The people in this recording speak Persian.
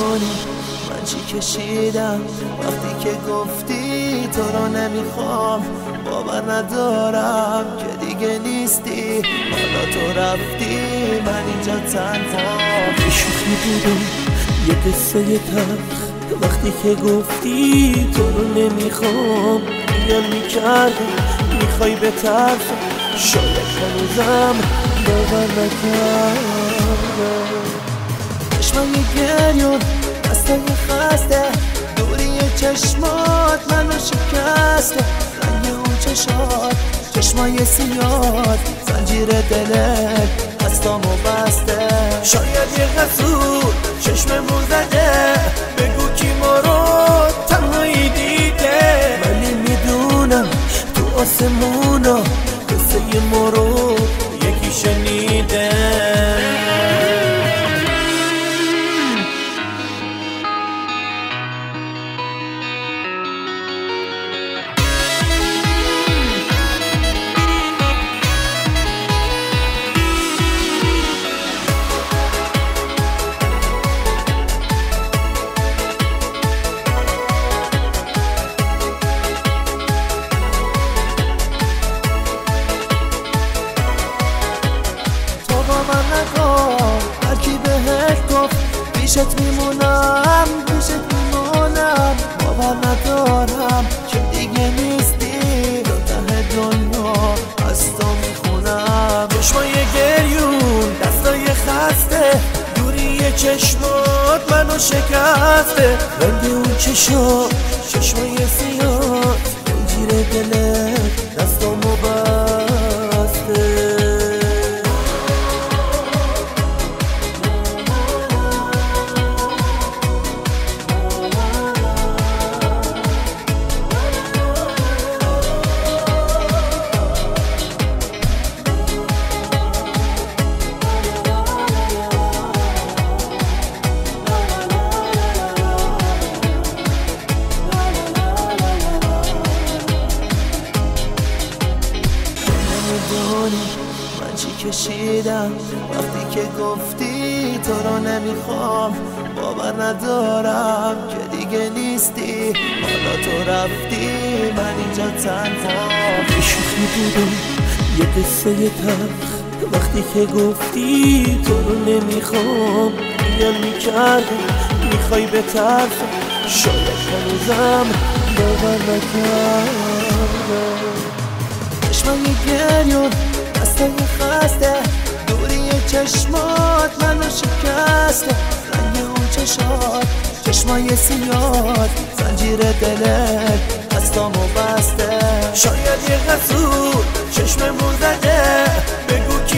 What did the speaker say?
نمیدونی من چی کشیدم وقتی که گفتی تو رو نمیخوام. باور ندارم که دیگه نیستی، حالا تو رفتی من اینجا تنها. شوخی بودم یه قصه تلخ، وقتی که گفتی تو رو نمیخوام بیان میکردم میخوای به طرف. شاید هنوزم باور نکردم. چشمای گریون دستای خسته دوری چشمات منو شکسته. رنگ اون چشات چشمای سیاد زنجیر دلت دستامو بسته. شاید یه حسود چشممو زده بگو کی ما رو تنهایی دیده، ولی میدونم تو آسمونا قصه ما رو یکی شنیده. هرکی بهت گفت پیشت میمونم میمونم. باور ندارم که دیگه نیستی، تا ته دنیا از تو میخونم. چشمای گریون دستای خسته دوری چشمات منو شکسته. رنگ اون چشمای سیاه زنجیر دلت دستامو بسته. من چی کشیدم وقتی که گفتی تو رو نمیخوام. باور ندارم که دیگه نیستی، حالا تو رفتی من اینجا تنها. شوخی بودم یه قصه تلخ، وقتی که گفتی تو رو نمیخوام بیان میکردم میخوای به طرف. شاید هنوزم باور نکردم. چشمای گریون دستای خسته دوری چشمات منو شکسته. رنگ اون چشمای سیاد زنجیر دلت دستامو بسته. شاید یه حسود چشممو زده بگو